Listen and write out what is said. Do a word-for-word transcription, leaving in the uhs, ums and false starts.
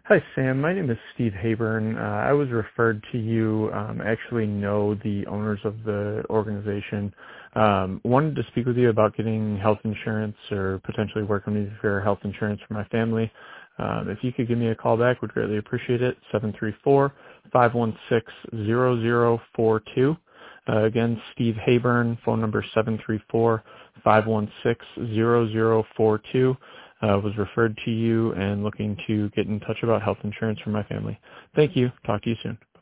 Hi, Sam. My name is Steve Hayburn. Uh, I was referred to you. Um, I actually know the owners of the organization. Um, wanted to speak with you about getting health insurance or potentially working with you for health insurance for my family. Um, if you could give me a call back, would greatly appreciate it. seven three four, five one six, zero zero four two. Uh, again, Steve Hayburn, phone number seven three four, five one six, zero zero four two. Uh, was referred to you and looking to get in touch about health insurance for my family. Thank you. Talk to you soon.